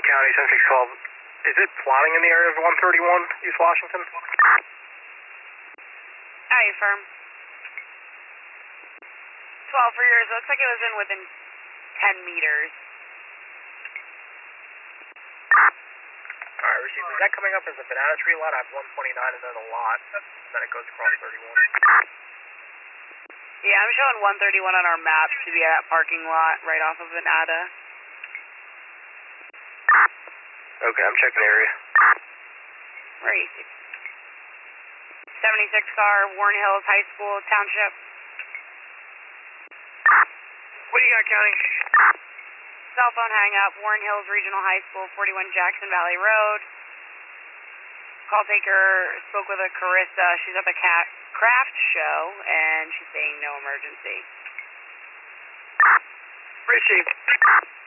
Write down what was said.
County, 7612. Is it plotting in the area of 131, East Washington? Aye, firm. 12 for yours. Looks like it was in within 10 meters. Alright, received. Is that coming up as a banana tree lot? I have 129 and then a lot. And then it goes across 31. Yeah, I'm showing 131 on our map to be at that parking lot right off of Venata. Okay, I'm checking the area. Where are you? 76 car, Warren Hills High School, Township. What do you got, County? Cell phone hang up, Warren Hills Regional High School, 41 Jackson Valley Road. Call taker spoke with a Carissa. She's at the craft show, and she's saying no emergency. Richie.